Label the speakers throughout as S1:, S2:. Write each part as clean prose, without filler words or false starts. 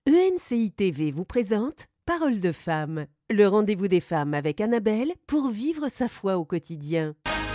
S1: EMCI TV vous présente Parole de femme, le rendez-vous des femmes avec Annabelle pour vivre sa foi au quotidien.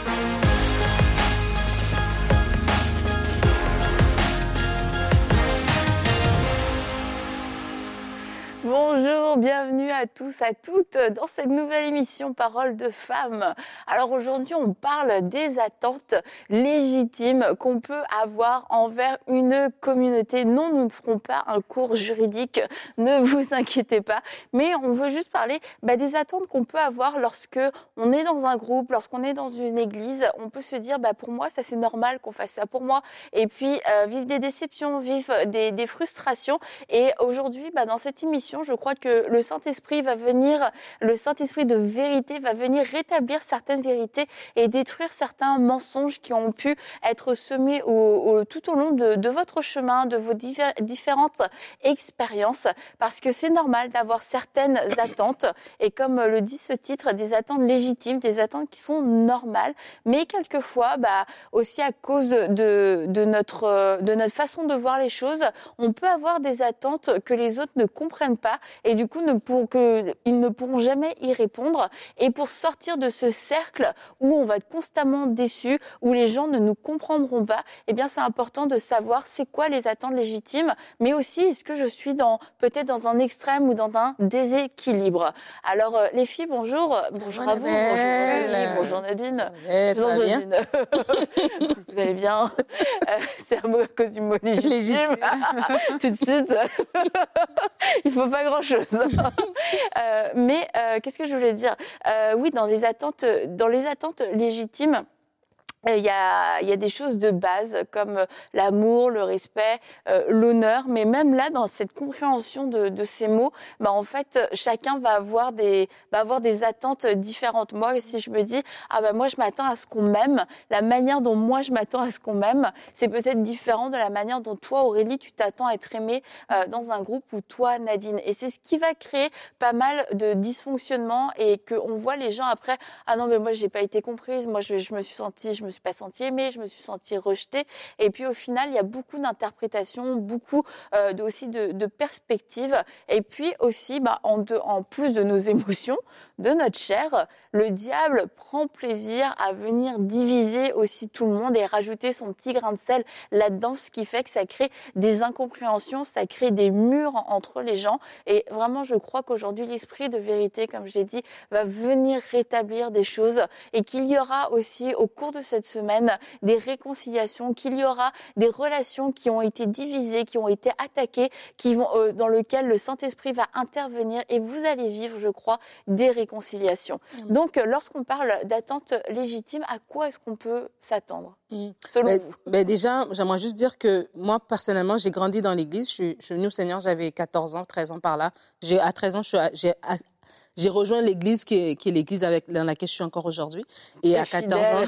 S2: Bonjour, bienvenue à tous, à toutes dans cette nouvelle émission Parole de femmes. Alors aujourd'hui, on parle des attentes légitimes qu'on peut avoir envers une communauté. Non, nous ne ferons pas un cours juridique, ne vous inquiétez pas, mais on veut juste parler des attentes qu'on peut avoir lorsque on est dans un groupe, lorsqu'on est dans une église. On peut se dire, pour moi, ça c'est normal qu'on fasse ça pour moi. Et puis, vivre des déceptions, vivre des frustrations. Et aujourd'hui, dans cette émission, je crois que le Saint-Esprit le Saint-Esprit de vérité va venir rétablir certaines vérités et détruire certains mensonges qui ont pu être semés tout au long de votre chemin, de vos différentes expériences, parce que c'est normal d'avoir certaines attentes, et comme le dit ce titre, des attentes légitimes, des attentes qui sont normales, mais quelquefois, aussi à cause de notre façon de voir les choses, on peut avoir des attentes que les autres ne comprennent pas, et du coup ils ne pourront jamais y répondre. Et pour sortir de ce cercle où on va être constamment déçu, où les gens ne nous comprendront pas, c'est important de savoir c'est quoi les attentes légitimes, mais aussi est-ce que je suis peut-être dans un extrême ou dans un déséquilibre. Alors les filles, bonjour à vous, bonjour Aurélie, bonjour Nadine.
S3: Ça va bien?
S2: Vous allez bien? C'est un mot à cause du mot légitime. Tout de suite. Il faut pas grand-chose. Mais qu'est-ce que je voulais dire? Oui, dans les attentes légitimes, il y a des choses de base comme l'amour, le respect, l'honneur, mais même là, dans cette compréhension de ces mots, en fait, chacun va avoir des attentes différentes. Moi, si je me dis, moi, je m'attends à ce qu'on m'aime, la manière dont moi, je m'attends à ce qu'on m'aime, c'est peut-être différent de la manière dont toi, Aurélie, tu t'attends à être aimée dans un groupe, ou toi, Nadine. Et c'est ce qui va créer pas mal de dysfonctionnements, et qu'on voit les gens après, ah non, mais moi, j'ai pas été comprise, moi, je me suis pas sentie aimée, je me suis sentie rejetée. Et puis au final, il y a beaucoup d'interprétations, beaucoup aussi de perspectives. Et puis aussi, en plus de nos émotions, de notre chair, le diable prend plaisir à venir diviser aussi tout le monde et rajouter son petit grain de sel là-dedans, ce qui fait que ça crée des incompréhensions, ça crée des murs entre les gens. Et vraiment, je crois qu'aujourd'hui, l'esprit de vérité, comme je l'ai dit, va venir rétablir des choses, et qu'il y aura aussi au cours de cette semaine des réconciliations, qu'il y aura des relations qui ont été divisées, qui ont été attaquées, dans lesquelles le Saint-Esprit va intervenir, et vous allez vivre, je crois, des réconciliations. Donc, lorsqu'on parle d'attente légitime, à quoi est-ce qu'on peut s'attendre, selon vous?
S3: Déjà, j'aimerais juste dire que moi, personnellement, j'ai grandi dans l'Église. Je suis venue au Seigneur, j'avais 14 ans, 13 ans par là. À 13 ans, j'ai rejoint l'Église qui est l'Église dans laquelle je suis encore aujourd'hui. Et à 14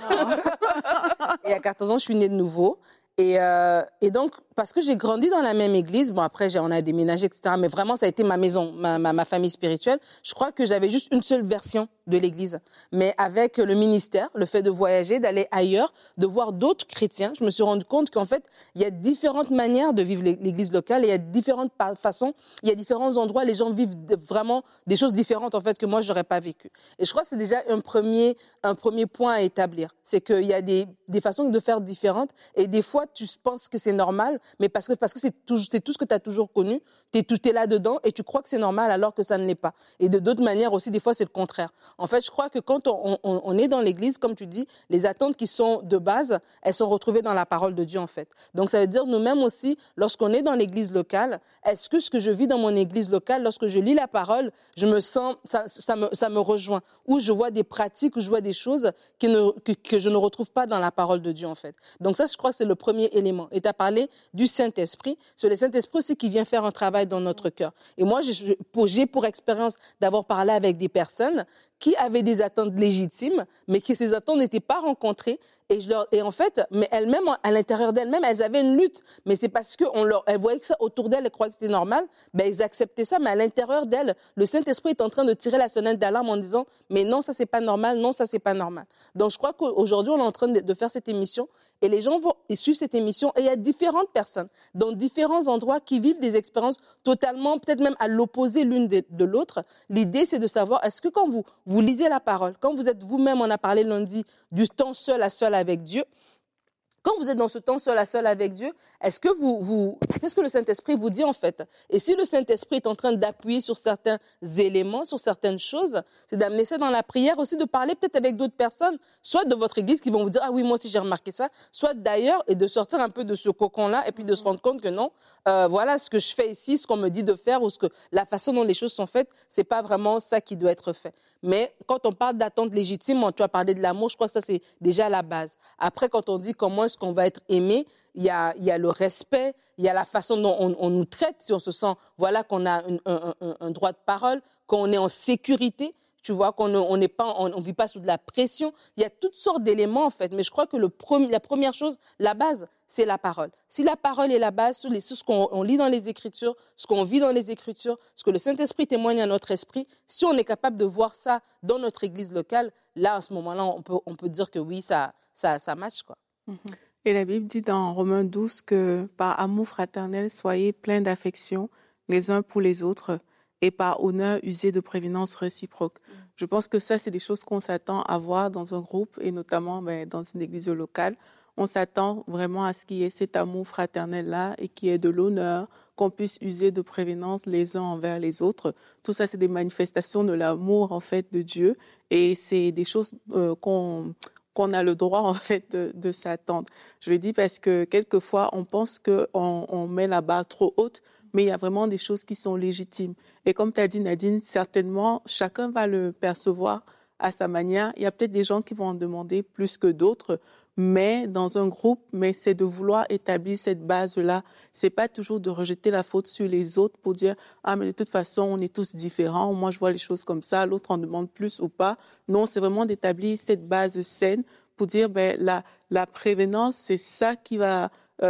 S3: ans, je suis née de nouveau. Et donc, parce que j'ai grandi dans la même église, après, on a déménagé, etc. Mais vraiment, ça a été ma maison, ma famille spirituelle. Je crois que j'avais juste une seule version de l'église. Mais avec le ministère, le fait de voyager, d'aller ailleurs, de voir d'autres chrétiens, je me suis rendu compte qu'en fait, il y a différentes manières de vivre l'église locale, et il y a différentes façons, il y a différents endroits, les gens vivent vraiment des choses différentes, en fait, que moi, je n'aurais pas vécu. Et je crois que c'est déjà un premier point à établir. C'est qu'il y a des façons de faire différentes, et des fois, tu penses que c'est normal, mais parce que c'est tout ce que tu as toujours connu, tu es là-dedans, et tu crois que c'est normal alors que ça ne l'est pas. Et de d'autres manières aussi, des fois, c'est le contraire. En fait, je crois que quand on est dans l'Église, comme tu dis, les attentes qui sont de base, elles sont retrouvées dans la parole de Dieu, en fait. Donc, ça veut dire nous-mêmes aussi, lorsqu'on est dans l'Église locale, est-ce que ce que je vis dans mon Église locale, lorsque je lis la parole, je me sens, ça me rejoint, ou je vois des pratiques, ou je vois des choses que je ne retrouve pas dans la parole de Dieu, en fait. Donc ça, je crois que c'est le premier élément. Et tu as parlé du Saint-Esprit. C'est le Saint-Esprit aussi qui vient faire un travail dans notre cœur. Et moi, j'ai pour expérience d'avoir parlé avec des personnes qui avaient des attentes légitimes, mais que ces attentes n'étaient pas rencontrées. Et en fait, mais elles-mêmes, à l'intérieur d'elles-mêmes, elles avaient une lutte. Mais c'est parce qu'elles voyaient que ça autour d'elles, elles croyaient que c'était normal, ben, elles acceptaient ça. Mais à l'intérieur d'elles, le Saint-Esprit est en train de tirer la sonnette d'alarme en disant « Mais non, ça, c'est pas normal. Non, ça, c'est pas normal. » Donc, je crois qu'aujourd'hui, on est en train de faire cette émission et les gens vont suivre cette émission. Et il y a différentes personnes dans différents endroits qui vivent des expériences totalement, peut-être même à l'opposé l'une de l'autre. L'idée, c'est de savoir, est-ce que quand vous lisez la parole, quand vous êtes vous-même, on a parlé lundi, du temps seul à seul avec Dieu, quand vous êtes dans ce temps seul à seul avec Dieu, est-ce que qu'est-ce que le Saint-Esprit vous dit en fait? Et si le Saint-Esprit est en train d'appuyer sur certains éléments, sur certaines choses, c'est d'amener ça dans la prière aussi, de parler peut-être avec d'autres personnes, soit de votre église qui vont vous dire « Ah oui, moi aussi j'ai remarqué ça », soit d'ailleurs, et de sortir un peu de ce cocon-là et puis de se rendre compte que non, voilà ce que je fais ici, ce qu'on me dit de faire ou la façon dont les choses sont faites, c'est pas vraiment ça qui doit être fait. Mais quand on parle d'attente légitime, tu as parlé de l'amour, je crois que ça c'est déjà la base. Après, quand on dit comment est-ce qu'on va être aimé, il y a le respect, il y a la façon dont on nous traite, si on se sent voilà, qu'on a un droit de parole, qu'on est en sécurité, tu vois, qu'on on vit pas sous de la pression. Il y a toutes sortes d'éléments en fait, mais je crois que la première chose, la base, c'est la parole. Si la parole est la base, sur ce qu'on lit dans les Écritures, ce qu'on vit dans les Écritures, ce que le Saint-Esprit témoigne à notre esprit, si on est capable de voir ça dans notre église locale, là, à ce moment-là, on peut dire que oui, ça match, quoi.
S4: Et la Bible dit dans Romains 12 que par amour fraternel, soyez pleins d'affection les uns pour les autres et par honneur usez de prévenance réciproque. Je pense que ça, c'est des choses qu'on s'attend à voir dans un groupe et notamment dans une église locale. On s'attend vraiment à ce qu'il y ait cet amour fraternel-là et qu'il y ait de l'honneur, qu'on puisse user de prévenance les uns envers les autres. Tout ça, c'est des manifestations de l'amour, en fait, de Dieu. Et c'est des choses qu'on a le droit, en fait, de s'attendre. Je le dis parce que quelquefois, on pense qu'on met la barre trop haute, mais il y a vraiment des choses qui sont légitimes. Et comme tu as dit, Nadine, certainement, chacun va le percevoir à sa manière. Il y a peut-être des gens qui vont en demander plus que d'autres, mais dans un groupe, mais c'est de vouloir établir cette base-là. C'est pas toujours de rejeter la faute sur les autres pour dire « Ah, mais de toute façon, on est tous différents. Moi, je vois les choses comme ça. L'autre en demande plus ou pas. » Non, c'est vraiment d'établir cette base saine pour dire la prévenance, c'est ça qui va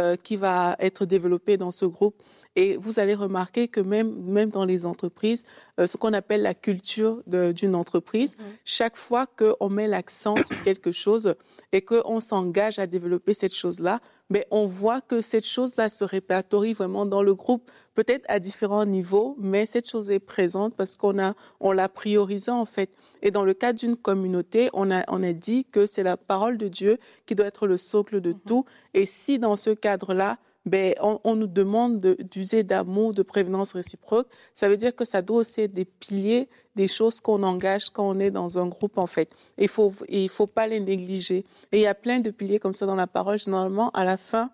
S4: être développé dans ce groupe. Et vous allez remarquer que même dans les entreprises, ce qu'on appelle la culture d'une entreprise, chaque fois qu'on met l'accent sur quelque chose et qu'on s'engage à développer cette chose-là, mais on voit que cette chose-là se répertorie vraiment dans le groupe, peut-être à différents niveaux, mais cette chose est présente parce qu'on l'a priorisée en fait. Et dans le cadre d'une communauté, on a dit que c'est la parole de Dieu qui doit être le socle de tout. Et si dans ce cadre-là, on nous demande d'user d'amour, de prévenance réciproque. Ça veut dire que ça doit aussi être des piliers, des choses qu'on engage quand on est dans un groupe, en fait. Il faut pas les négliger. Et il y a plein de piliers comme ça dans la parole. Généralement, à la fin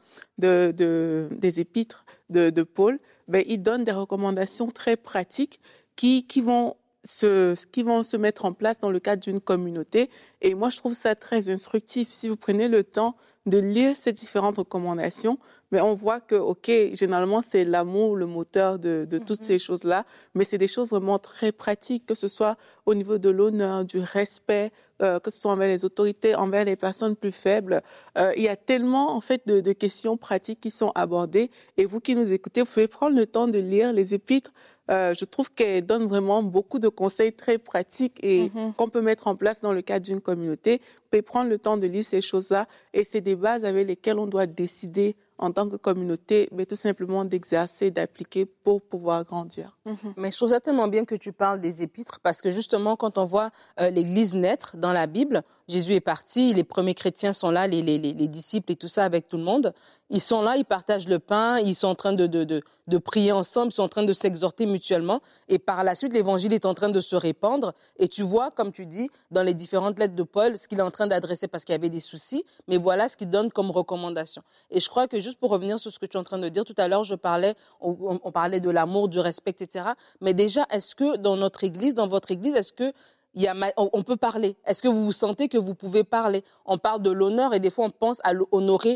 S4: des épîtres de Paul, il donne des recommandations très pratiques qui vont se mettre en place dans le cadre d'une communauté. Et moi, je trouve ça très instructif. Si vous prenez le temps de lire ces différentes recommandations, mais on voit que, OK, généralement, c'est l'amour, le moteur de toutes ces choses-là, mais c'est des choses vraiment très pratiques, que ce soit au niveau de l'honneur, du respect, que ce soit envers les autorités, envers les personnes plus faibles. Il y a tellement, en fait, de questions pratiques qui sont abordées. Et vous qui nous écoutez, vous pouvez prendre le temps de lire les épîtres. Je trouve qu'elle donne vraiment beaucoup de conseils très pratiques et qu'on peut mettre en place dans le cadre d'une communauté. Vous pouvez prendre le temps de lire ces choses-là et c'est des bases avec lesquelles on doit décider en tant que communauté, mais tout simplement d'exercer, d'appliquer pour pouvoir grandir.
S3: Mais je trouve ça tellement bien que tu parles des épîtres parce que justement, quand on voit l'Église naître dans la Bible, Jésus est parti, les premiers chrétiens sont là, les disciples et tout ça avec tout le monde. Ils sont là, ils partagent le pain, ils sont en train de prier ensemble, ils sont en train de s'exhorter mutuellement. Et par la suite, l'Évangile est en train de se répandre. Et tu vois, comme tu dis, dans les différentes lettres de Paul, ce qu'il est en train d'adresser parce qu'il y avait des soucis, mais voilà ce qu'il donne comme recommandation. Et je crois que juste pour revenir sur ce que tu es en train de dire, tout à l'heure, on parlait de l'amour, du respect, etc. Mais déjà, est-ce que dans notre Église, dans votre Église, est-ce que on peut parler. Est-ce que vous vous sentez que vous pouvez parler? On parle de l'honneur et des fois on pense à honorer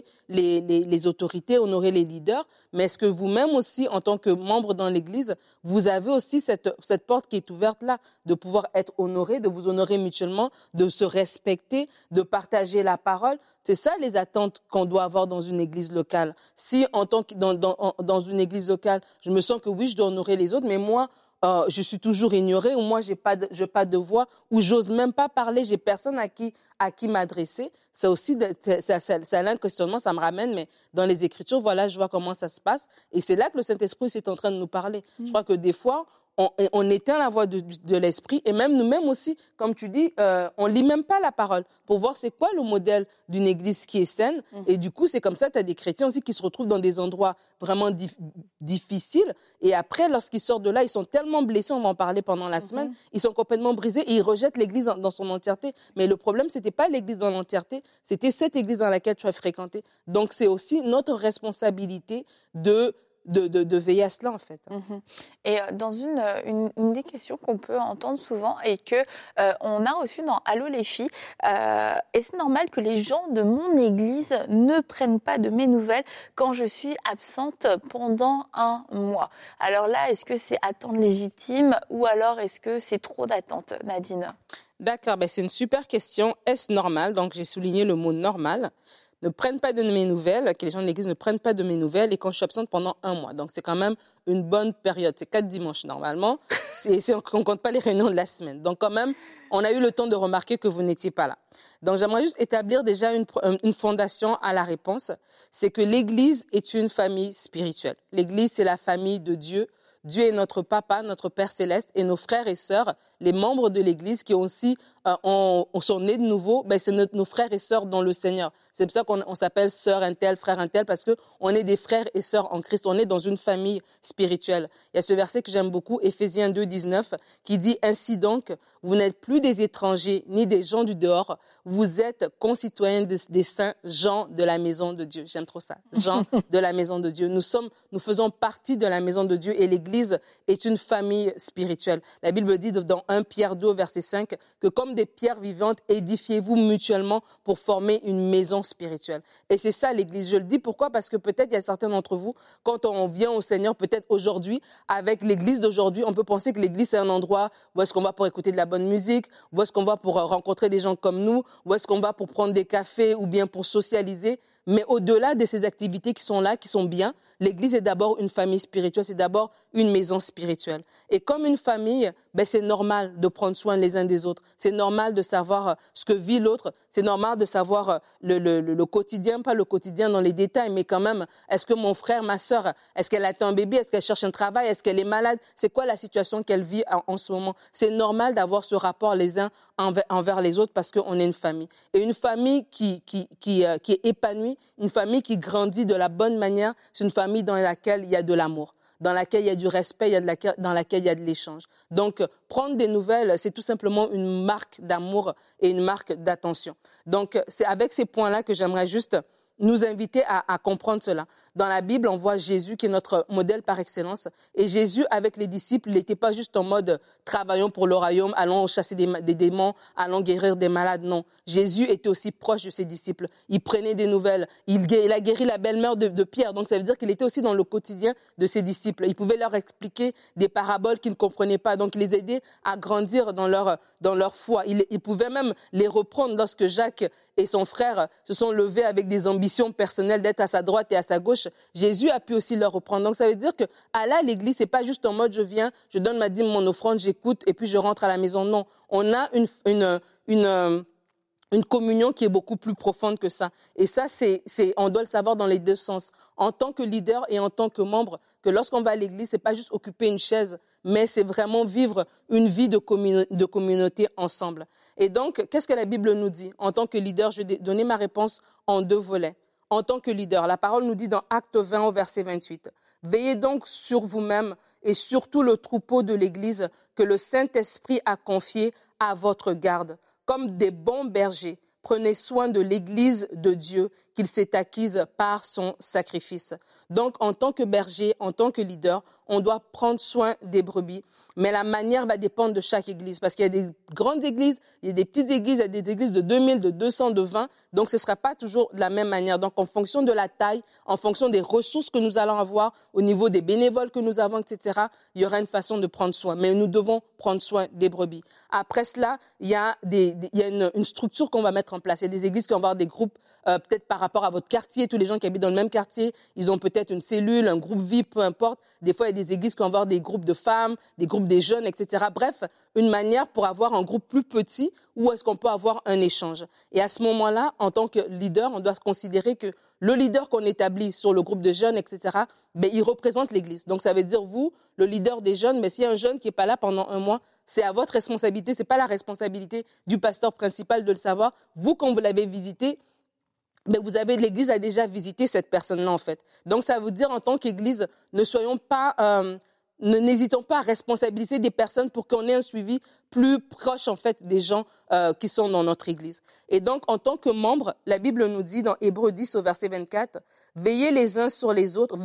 S3: les autorités, honorer les leaders. Mais est-ce que vous-même aussi, en tant que membre dans l'Église, vous avez aussi cette porte qui est ouverte là, de pouvoir être honoré, de vous honorer mutuellement, de se respecter, de partager la parole? C'est ça les attentes qu'on doit avoir dans une église locale. Si en tant que dans une église locale, je me sens que oui, je dois honorer les autres, mais moi, je suis toujours ignorée, ou moi, j'ai pas de voix, ou j'ose même pas parler, j'ai personne à qui m'adresser. C'est aussi, c'est un questionnement, ça me ramène, mais dans les Écritures, voilà, je vois comment ça se passe. Et c'est là que le Saint-Esprit est en train de nous parler. Je crois que des fois, on éteint la voix de l'esprit, et même nous-mêmes aussi, comme tu dis, on lit même pas la parole pour voir c'est quoi le modèle d'une église qui est saine. Et du coup, c'est comme ça, tu as des chrétiens aussi qui se retrouvent dans des endroits vraiment difficiles. Et après, lorsqu'ils sortent de là, ils sont tellement blessés, on va en parler pendant la semaine, ils sont complètement brisés et ils rejettent l'église dans son entièreté. Mais le problème, c'était pas l'église dans l'entièreté, c'était cette église dans laquelle tu as fréquenté. Donc, c'est aussi notre responsabilité de veiller à cela, en fait.
S2: Et dans une des questions qu'on peut entendre souvent et que on a reçu dans Allô les filles, est-ce normal que les gens de mon église ne prennent pas de mes nouvelles quand je suis absente pendant un mois? Alors là, est-ce que c'est attente légitime ou alors est-ce que c'est trop d'attente, Nadine?
S3: D'accord, c'est une super question. Est-ce normal? Donc, j'ai souligné le mot normal. Ne prennent pas de mes nouvelles, que les gens de l'église ne prennent pas de mes nouvelles et quand je suis absente pendant un mois. Donc, c'est quand même une bonne période. C'est 4 dimanches normalement. On ne compte pas les réunions de la semaine. Donc, quand même, on a eu le temps de remarquer que vous n'étiez pas là. Donc, j'aimerais juste établir déjà une fondation à la réponse. C'est que l'église est une famille spirituelle. L'église, c'est la famille de Dieu. Dieu est notre papa, notre Père céleste et nos frères et sœurs, les membres de l'église qui aussi sont nés de nouveau, c'est nos frères et sœurs dans le Seigneur. C'est pour ça qu'on s'appelle sœur un tel, frère un tel, parce qu'on est des frères et sœurs en Christ. On est dans une famille spirituelle. Il y a ce verset que j'aime beaucoup, Éphésiens 2, 19, qui dit « Ainsi donc, vous n'êtes plus des étrangers ni des gens du dehors, vous êtes concitoyens des saints, gens de la maison de Dieu. » J'aime trop ça, gens de la maison de Dieu. Nous faisons partie de la maison de Dieu et l'Église est une famille spirituelle. La Bible dit dans 1 Pierre 2, verset 5, que comme des pierres vivantes, édifiez-vous mutuellement pour former une maison spirituelle. Et c'est ça l'Église. Je le dis pourquoi? Parce que peut-être il y a certains d'entre vous, quand on vient au Seigneur, peut-être aujourd'hui, avec l'Église d'aujourd'hui, on peut penser que l'Église c'est un endroit où est-ce qu'on va pour écouter de la bonne musique, où est-ce qu'on va pour rencontrer des gens comme nous, où est-ce qu'on va pour prendre des cafés ou bien pour socialiser. Mais au-delà de ces activités qui sont là, qui sont bien, l'Église est d'abord une famille spirituelle, c'est d'abord une maison spirituelle. Et comme une famille, c'est normal de prendre soin les uns des autres. C'est normal de savoir ce que vit l'autre. C'est normal de savoir le quotidien, pas le quotidien dans les détails, mais quand même, est-ce que mon frère, ma sœur, est-ce qu'elle a un bébé, est-ce qu'elle cherche un travail, est-ce qu'elle est malade? C'est quoi la situation qu'elle vit en ce moment? C'est normal d'avoir ce rapport les uns envers les autres parce qu'on est une famille. Et une famille qui est épanouie, une famille qui grandit de la bonne manière, c'est une famille dans laquelle il y a de l'amour, dans laquelle il y a du respect, dans laquelle il y a de l'échange. Donc, prendre des nouvelles, c'est tout simplement une marque d'amour et une marque d'attention. Donc, c'est avec ces points-là que j'aimerais juste nous inviter à comprendre cela. Dans la Bible, on voit Jésus qui est notre modèle par excellence. Et Jésus, avec les disciples, il n'était pas juste en mode « travaillons pour le royaume, allons chasser des démons, allons guérir des malades ». Non, Jésus était aussi proche de ses disciples. Il prenait des nouvelles. Il a guéri la belle-mère de Pierre. Donc, ça veut dire qu'il était aussi dans le quotidien de ses disciples. Il pouvait leur expliquer des paraboles qu'ils ne comprenaient pas. Donc, il les aidait à grandir dans leur foi. Il pouvait même les reprendre lorsque Jacques et son frère se sont levés avec des ambitions personnelles d'être à sa droite et à sa gauche. Jésus a pu aussi leur reprendre. Donc, ça veut dire que l'église, c'est pas juste en mode je viens, je donne ma dîme, mon offrande, j'écoute et puis je rentre à la maison. Non, on a une communion qui est beaucoup plus profonde que ça. Et ça, on doit le savoir dans les deux sens. En tant que leader et en tant que membre, que lorsqu'on va à l'église, c'est pas juste occuper une chaise, mais c'est vraiment vivre une vie de communauté ensemble. Et donc, qu'est-ce que la Bible nous dit? En tant que leader, je vais donner ma réponse en 2 volets. En tant que leader, la parole nous dit dans Acte 20 au verset 28, « Veillez donc sur vous-même et sur tout le troupeau de l'Église que le Saint-Esprit a confié à votre garde. Comme des bons bergers, prenez soin de l'Église de Dieu qu'il s'est acquise par son sacrifice. Donc, en tant que berger, en tant que leader, on doit prendre soin des brebis. Mais la manière va dépendre de chaque église. Parce qu'il y a des grandes églises, il y a des petites églises, il y a des églises de 2000, de 200, de 20. Donc, ce ne sera pas toujours de la même manière. Donc, en fonction de la taille, en fonction des ressources que nous allons avoir, au niveau des bénévoles que nous avons, etc., il y aura une façon de prendre soin. Mais nous devons prendre soin des brebis. Après cela, il y a une structure qu'on va mettre en place. Il y a des églises qui vont avoir des groupes, peut-être par rapport à votre quartier. Tous les gens qui habitent dans le même quartier, ils ont peut-être une cellule, un groupe vie, peu importe. Des fois, il y a des églises qui vont avoir des groupes de femmes, des groupes des jeunes, etc. Bref, une manière pour avoir un groupe plus petit où est-ce qu'on peut avoir un échange. Et à ce moment-là, en tant que leader, on doit se considérer que le leader qu'on établit sur le groupe de jeunes, etc., ben, il représente l'Église. Donc, ça veut dire, vous, le leader des jeunes, mais s'il y a un jeune qui n'est pas là pendant un mois, c'est à votre responsabilité, ce n'est pas la responsabilité du pasteur principal de le savoir. Vous, quand vous l'avez visité, mais l'Église a déjà visité cette personne-là, en fait. Donc, ça veut dire, en tant qu'Église, n'hésitons pas à responsabiliser des personnes pour qu'on ait un suivi plus proche, en fait, des gens qui sont dans notre Église. Et donc, en tant que membre, la Bible nous dit dans Hébreux 10 au verset 24, « veillons les uns sur les autres,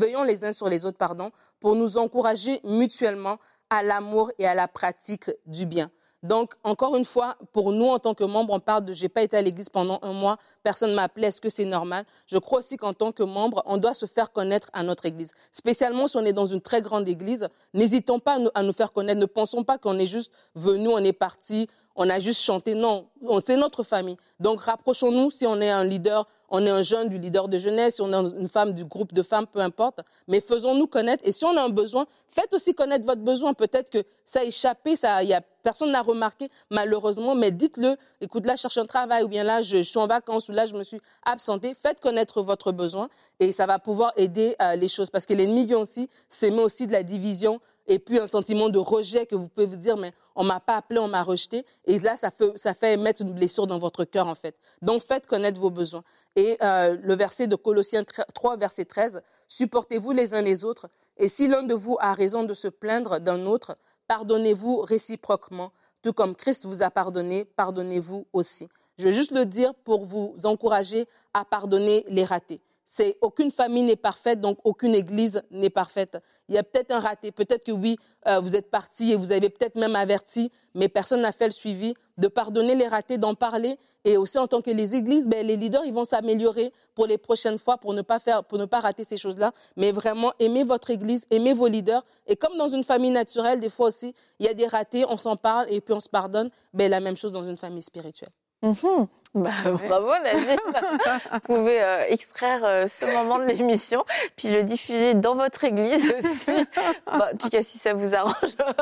S3: pour nous encourager mutuellement à l'amour et à la pratique du bien. » Donc, encore une fois, pour nous, en tant que membres, on parle de « j'ai pas été à l'église pendant un mois, personne ne m'a appelé, est-ce que c'est normal ?» Je crois aussi qu'en tant que membre, on doit se faire connaître à notre église. Spécialement si on est dans une très grande église, n'hésitons pas à nous faire connaître. Ne pensons pas qu'on est juste venu, on est parti, on a juste chanté. Non, c'est notre famille. Donc, rapprochons-nous si on est un leader, on est un jeune du leader de jeunesse, si on est une femme du groupe de femmes, peu importe. Mais faisons-nous connaître. Et si on a un besoin, faites aussi connaître votre besoin. Peut-être que ça a échappé, personne n'a remarqué, malheureusement. Mais dites-le, écoute, là, je cherche un travail, ou bien là, je suis en vacances, ou là, je me suis absentée. Faites connaître votre besoin et ça va pouvoir aider les choses. Parce que l'ennemi vient aussi s'aimer aussi de la division, et puis un sentiment de rejet que vous pouvez vous dire, mais on ne m'a pas appelé, on m'a rejeté. Et là, ça fait émettre une blessure dans votre cœur, en fait. Donc, faites connaître vos besoins. Et le verset de Colossiens 3, verset 13, « Supportez-vous les uns les autres, et si l'un de vous a raison de se plaindre d'un autre, pardonnez-vous réciproquement, tout comme Christ vous a pardonné, pardonnez-vous aussi. » Je veux juste le dire pour vous encourager à pardonner les ratés. Aucune famille n'est parfaite, donc aucune église n'est parfaite. Il y a peut-être un raté, peut-être que oui, vous êtes parti et vous avez peut-être même averti, mais personne n'a fait le suivi, de pardonner les ratés, d'en parler. Et aussi en tant que les églises, les leaders, ils vont s'améliorer pour les prochaines fois, pour ne pas rater ces choses-là. Mais vraiment, aimez votre église, aimez vos leaders. Et comme dans une famille naturelle, des fois aussi, il y a des ratés, on s'en parle et puis on se pardonne. La même chose dans une famille spirituelle.
S2: Mmh. Bravo Nadine, vous pouvez extraire ce moment de l'émission puis le diffuser dans votre église aussi, en tout cas si ça vous arrange.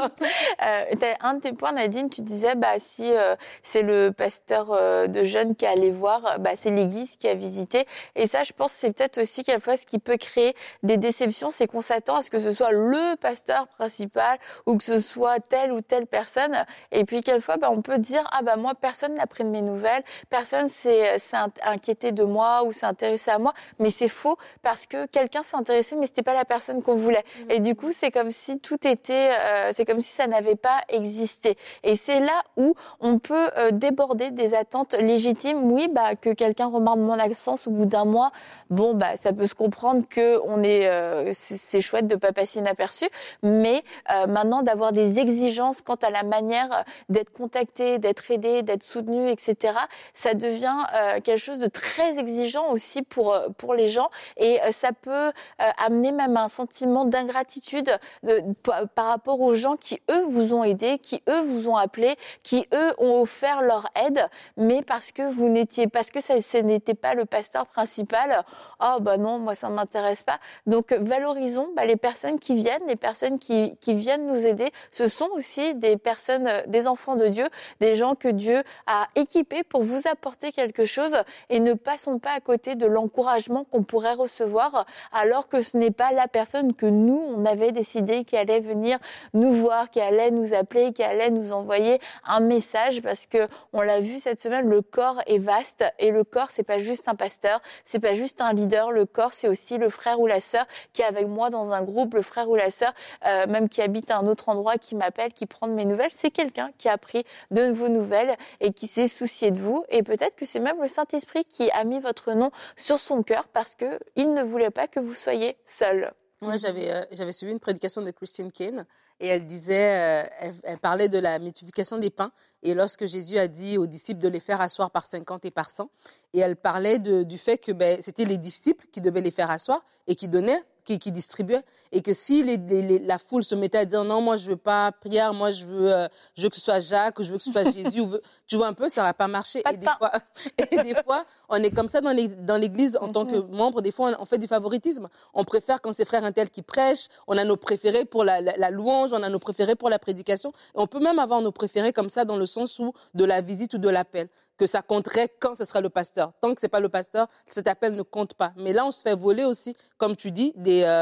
S2: Un de tes points Nadine, tu disais si c'est le pasteur de jeunes qui est allé voir, c'est l'église qui a visité, et ça je pense que c'est peut-être aussi quelquefois ce qui peut créer des déceptions, c'est qu'on s'attend à ce que ce soit le pasteur principal ou que ce soit telle ou telle personne, et puis quelquefois on peut dire moi personne n'a pris de mes nouvelles, personne s'est inquiété de moi ou s'est intéressé à moi, mais c'est faux parce que quelqu'un s'est intéressé mais c'était pas la personne qu'on voulait. Et du coup, c'est comme si c'est comme si ça n'avait pas existé. Et c'est là où on peut déborder des attentes légitimes. Oui, que quelqu'un remarque mon absence au bout d'un mois, ça peut se comprendre que c'est chouette de pas passer inaperçu, mais maintenant d'avoir des exigences quant à la manière d'être contacté, d'être aidé, d'être soutenu, etc. Ça devient quelque chose de très exigeant aussi pour les gens, et ça peut amener même un sentiment d'ingratitude par rapport aux gens qui eux vous ont aidé, qui eux vous ont appelé, qui eux ont offert leur aide, mais parce que ce n'était pas le pasteur principal, non, moi ça m'intéresse pas. Donc valorisons les personnes qui viennent, les personnes qui viennent nous aider. Ce sont aussi des personnes, des enfants de Dieu, des gens que Dieu a équipés pour vous apporter quelque chose, et ne passons pas à côté de l'encouragement qu'on pourrait recevoir alors que ce n'est pas la personne que nous, on avait décidé qui allait venir nous voir, qui allait nous appeler, qui allait nous envoyer un message, parce que on l'a vu cette semaine, le corps est vaste, et le corps, c'est pas juste un pasteur, c'est pas juste un leader, le corps, c'est aussi le frère ou la sœur qui est avec moi dans un groupe, le frère ou la sœur, même qui habite à un autre endroit, qui m'appelle, qui prend de mes nouvelles, c'est quelqu'un qui a pris de vos nouvelles et qui s'est soucié de vous. Et peut-être que c'est même le Saint-Esprit qui a mis votre nom sur son cœur parce qu'il ne voulait pas que vous soyez seul.
S3: Moi, j'avais suivi une prédication de Christine Kane et elle disait, elle parlait de la multiplication des pains et lorsque Jésus a dit aux disciples de les faire asseoir par 50 et par 100 et elle parlait du fait que c'était les disciples qui devaient les faire asseoir et qui donnaient, qui distribuaient et que si la foule se mettait à dire non, moi je veux pas Pierre, moi je veux que ce soit Jacques ou je veux que ce soit Jésus, tu vois un peu, ça va pas marcher.
S2: Pas de pain.
S3: Et des fois, on est comme ça dans l'église en tant que membre. Des fois, on fait du favoritisme. On préfère quand c'est frère un tel qui prêche. On a nos préférés pour la louange, on a nos préférés pour la prédication. Et on peut même avoir nos préférés comme ça dans le sens où de la visite ou de l'appel. Que ça compterait quand ce sera le pasteur. Tant que c'est pas le pasteur, cet appel ne compte pas. Mais là, on se fait voler aussi, comme tu dis,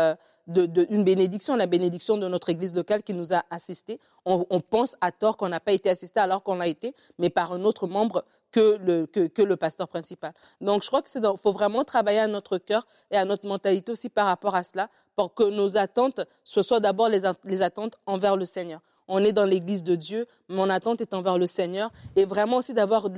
S3: une bénédiction, la bénédiction de notre église locale qui nous a assistés. On pense à tort qu'on n'a pas été assisté alors qu'on l'a été, mais par un autre membre que le pasteur principal. Donc, je crois qu'il faut vraiment travailler à notre cœur et à notre mentalité aussi par rapport à cela, pour que nos attentes soient d'abord les attentes envers le Seigneur. On est dans l'église de Dieu, mon attente est envers le Seigneur et vraiment aussi d'avoir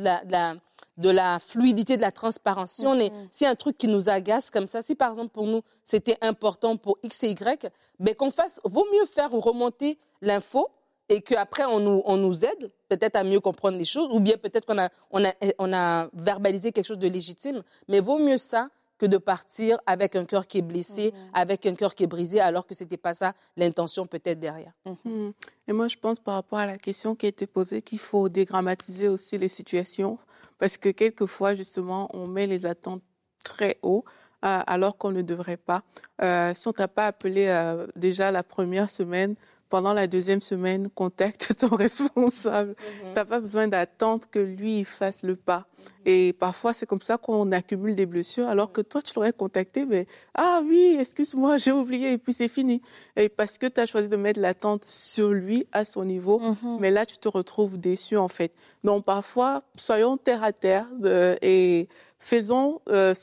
S3: de la fluidité, de la transparence. Si un truc qui nous agace comme ça, si par exemple pour nous c'était important pour X et Y, vaut mieux faire remonter l'info et qu'après on nous aide peut-être à mieux comprendre les choses ou bien peut-être qu'on a verbalisé quelque chose de légitime, mais vaut mieux ça que de partir avec un cœur qui est blessé, avec un cœur qui est brisé, alors que ce n'était pas ça l'intention peut-être derrière.
S4: Et moi, je pense par rapport à la question qui a été posée qu'il faut dédramatiser aussi les situations parce que quelquefois, justement, on met les attentes très haut alors qu'on ne devrait pas. Si on ne t'a pas appelé déjà la première semaine, pendant la deuxième semaine, contacte ton responsable. Tu n'as pas besoin d'attendre que lui il fasse le pas. Et parfois, c'est comme ça qu'on accumule des blessures, alors que toi, tu l'aurais contacté, mais « Ah oui, excuse-moi, j'ai oublié » et puis c'est fini. Et parce que tu as choisi de mettre l'attente sur lui, à son niveau, mais là, tu te retrouves déçu, en fait. Donc, parfois, soyons terre à terre et faisons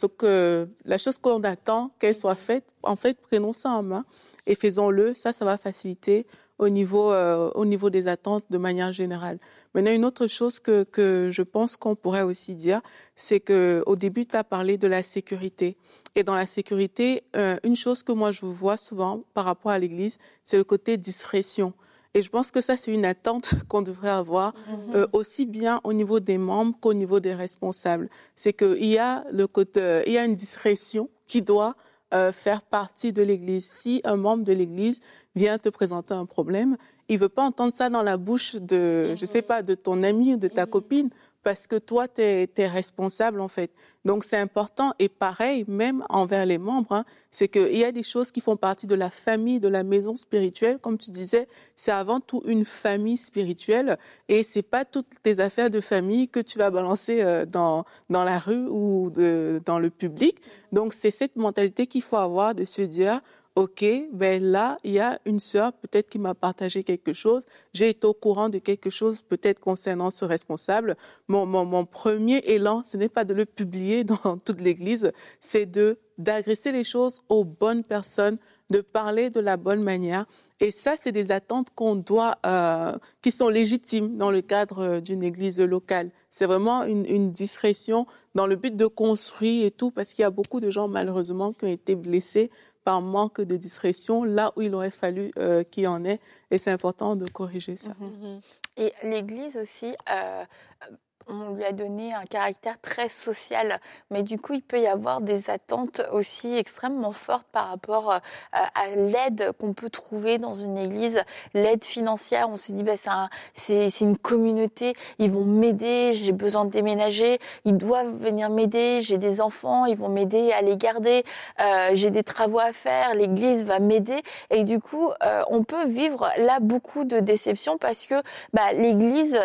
S4: la chose qu'on attend qu'elle soit faite. En fait, prenons ça en main et faisons-le. Ça va faciliter au niveau des attentes de manière générale. Maintenant, une autre chose que je pense qu'on pourrait aussi dire, c'est qu'au début, tu as parlé de la sécurité. Et dans la sécurité, une chose que moi, je vois souvent par rapport à l'Église, c'est le côté discrétion. Et je pense que ça, c'est une attente qu'on devrait avoir aussi bien au niveau des membres qu'au niveau des responsables. C'est qu'il y a il y a une discrétion qui doit faire partie de l'Église. Si un membre de l'Église vient te présenter un problème, il veut pas entendre ça dans la bouche je sais pas, de ton ami ou de ta copine, parce que toi, tu es responsable, en fait. Donc, c'est important. Et pareil, même envers les membres, c'est qu'il y a des choses qui font partie de la famille, de la maison spirituelle. Comme tu disais, c'est avant tout une famille spirituelle. Et c'est pas toutes tes affaires de famille que tu vas balancer dans la rue ou dans le public. Donc, c'est cette mentalité qu'il faut avoir de se dire... OK, ben là, il y a une sœur peut-être qui m'a partagé quelque chose. J'ai été au courant de quelque chose peut-être concernant ce responsable. Mon premier élan, ce n'est pas de le publier dans toute l'Église, c'est d'adresser les choses aux bonnes personnes, de parler de la bonne manière. Et ça, c'est des attentes qui sont légitimes dans le cadre d'une église locale. C'est vraiment une discrétion dans le but de construire et tout, parce qu'il y a beaucoup de gens, malheureusement, qui ont été blessés par manque de discrétion, là où il aurait fallu qu'il y en ait. Et c'est important de corriger ça.
S2: Et l'Église aussi, on lui a donné un caractère très social, mais du coup, il peut y avoir des attentes aussi extrêmement fortes par rapport à l'aide qu'on peut trouver dans une église, l'aide financière. On se dit, c'est une communauté, ils vont m'aider, j'ai besoin de déménager, ils doivent venir m'aider, j'ai des enfants, ils vont m'aider à les garder, j'ai des travaux à faire, l'église va m'aider. Et du coup, on peut vivre là beaucoup de déceptions parce que l'église,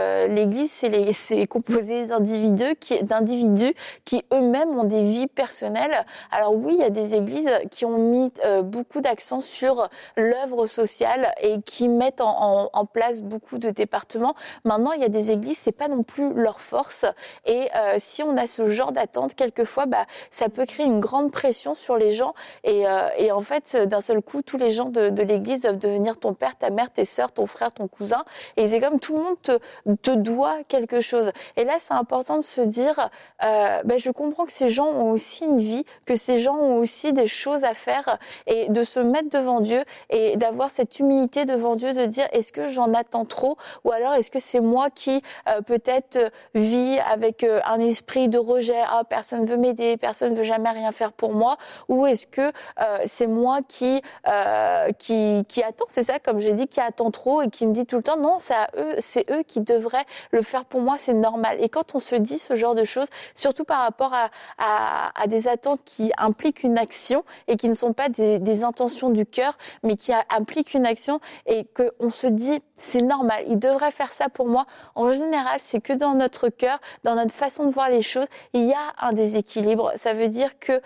S2: c'est composé d'individus qui eux-mêmes ont des vies personnelles. Alors oui, il y a des églises qui ont mis beaucoup d'accent sur l'œuvre sociale et qui mettent en place beaucoup de départements. Maintenant, il y a des églises, c'est pas non plus leur force. Et si on a ce genre d'attente, quelquefois, ça peut créer une grande pression sur les gens. Et en fait, d'un seul coup, tous les gens de l'église doivent devenir ton père, ta mère, tes sœurs, ton frère, ton cousin. Et c'est comme tout le monde te doit quelque chose. choses. Et là, c'est important de se dire, je comprends que ces gens ont aussi une vie, que ces gens ont aussi des choses à faire, et de se mettre devant Dieu et d'avoir cette humilité devant Dieu, de dire est-ce que j'en attends trop, ou alors est-ce que c'est moi qui peut-être vis avec un esprit de rejet, personne veut m'aider, personne veut jamais rien faire pour moi, ou est-ce que c'est moi qui attend, c'est ça, comme j'ai dit, qui attend trop et qui me dit tout le temps non, c'est eux qui devraient le faire pour moi, c'est normal. Et quand on se dit ce genre de choses, surtout par rapport à des attentes qui impliquent une action et qui ne sont pas des intentions du cœur, mais qui impliquent une action, et qu'on se dit c'est normal, ils devraient faire ça pour moi, en général, c'est que dans notre cœur, dans notre façon de voir les choses, il y a un déséquilibre. Ça veut dire que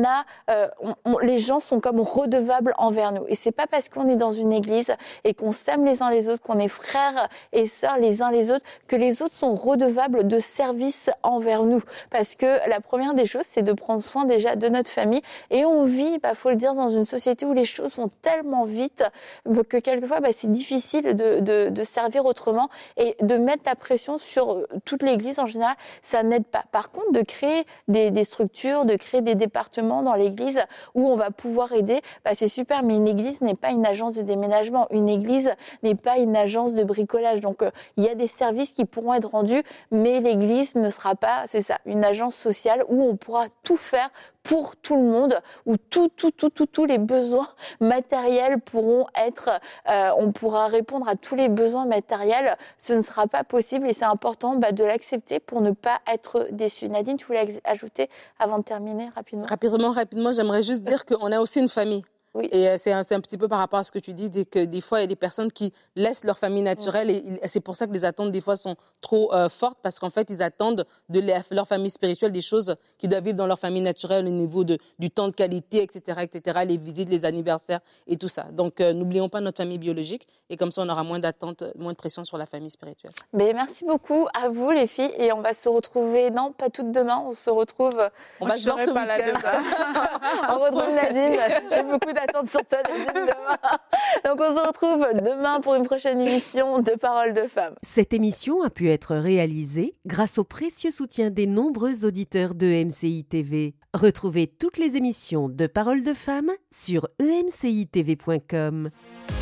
S2: les gens sont comme redevables envers nous. Et c'est pas parce qu'on est dans une église et qu'on s'aime les uns les autres, qu'on est frères et sœurs les uns les autres, que les autres sont redevables de service envers nous. Parce que la première des choses, c'est de prendre soin déjà de notre famille. Et on vit, faut le dire, dans une société où les choses vont tellement vite que quelquefois, c'est difficile de servir autrement, et de mettre la pression sur toute l'église en général, ça n'aide pas. Par contre, de créer des structures, de créer des départements dans l'église où on va pouvoir aider, c'est super, mais une église n'est pas une agence de déménagement, une église n'est pas une agence de bricolage. Donc, il y a des services qui pourront être rendus, mais l'église ne sera pas, c'est ça, une agence sociale où on pourra tout faire pour tout le monde, où tous les besoins matériels pourront être, on pourra répondre à tous les besoins matériels. Ce ne sera pas possible, et c'est important de l'accepter pour ne pas être déçu. Nadine, tu voulais ajouter avant de terminer rapidement?
S3: Rapidement, j'aimerais juste dire qu'on a aussi une famille.
S2: Oui.
S3: Et c'est un petit peu par rapport à ce que tu dis, que des fois, il y a des personnes qui laissent leur famille naturelle, et c'est pour ça que les attentes, des fois, sont trop fortes, parce qu'en fait, ils attendent de leur famille spirituelle des choses qu'ils doivent vivre dans leur famille naturelle au niveau du temps de qualité, etc., les visites, les anniversaires et tout ça. Donc, n'oublions pas notre famille biologique, et comme ça, on aura moins d'attentes, moins de pression sur la famille spirituelle.
S2: Merci beaucoup à vous, les filles, et on va se retrouver, non, pas toutes demain, on se retrouve...
S3: On va se voir ce week-end.
S2: On retrouve Nadine, j'ai beaucoup d'attentes sur toi, Nadine, demain. Donc, on se retrouve demain pour une prochaine émission de Paroles de Femmes.
S1: Cette émission a pu être réalisée grâce au précieux soutien des nombreux auditeurs de MCI TV. Retrouvez toutes les émissions de Paroles de Femmes sur emcitv.com.